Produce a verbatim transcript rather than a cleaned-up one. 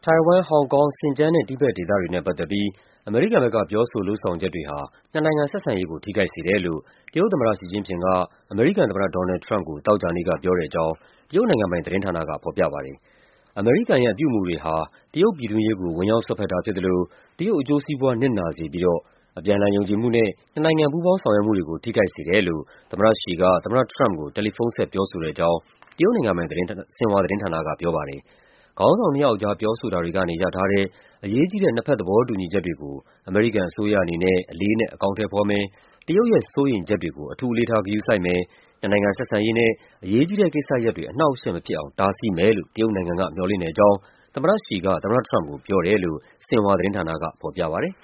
ထိုင်ဝမ်၊ ဟောင်ကောင်၊ ဆင်ကျန်းနဲ့ တိဘက်ဒေသတွေနဲ့ပတ်သက်ပြီး အမေရိကန်ဘက်က ပြောဆို လုပ်ဆောင်ချက်တွေဟာ နှစ်နိုင်ငံဆက်ဆံရေးကို ထိခိုက်စေတယ်လို့ တရုတ်သမ္မတ ရှီကျင့်ဖျင်က အမေရိကန်သမ္မတ ဒေါ်နယ်လ်ဒ် ထရမ့်ပ်ကို သောကြာနေ့ကပြောတဲ့အကြောင်း တရုတ်နိုင်ငံပိုင်သတင်းဌာနက ဖော်ပြပါတယ်။ အမေရိကန်ရဲ့ အပြုအမူတွေဟာ တရုတ်ပြည်တွင်းရေးကို ဝင်ရောက်စွက်ဖက်တာဖြစ်သလို တရုတ်အကျိုးစီးပွား နစ်နာစေပြီးတော့ အပြန်အလှန်ယုံကြည်မှုနဲ့ နှစ်နိုင်ငံ ပူးပေါင်းဆောင်ရွက်မှုတွေကို ထိခိုက်စေတယ်လို့ သမ္မတရှီက သမ္မတထရမ့်ပ်ကို တယ်လီဖုန်းဆက် ပြောဆိုတဲ့အကြောင်း တရုတ်နိုင်ငံပိုင် ဆင်ဟွာသတင်းဌာနက ပြောပါတယ်။ ခေါင်းဆောင်နှစ်ယောက်ကြား ပြောဆိုတာတွေကနေ ရထားတဲ့ အရေးကြီးတဲ့ နှစ်ဘက်သဘောတူညီချက်တွေကို အမေရိကန်အစိုးရအနေနဲ့ အလေးအနက် အကောင်အထည်ဖော်မယ်၊ တရုတ်ရဲ့ စိုးရိမ်ချက်တွေကို အထူးအလေးထား ဂရုစိုက်မယ်၊ နှစ်နိုင်ငံဆက်ဆံရေးနဲ့ အရေးကြီးတဲ့ကိစ္စရပ်တွေ အနှောင့်အယှက်မဖြစ်အောင် တားဆီးမယ်လို့ တရုတ်နိုင်ငံက မျှော်လင့်တဲ့အကြောင်း သမ္မတရှီက သမ္မတထရမ့်ပ်ကို ပြောတယ်လို့ ဆင်ဟွာသတင်းဌာနက ဖော်ပြပါတယ်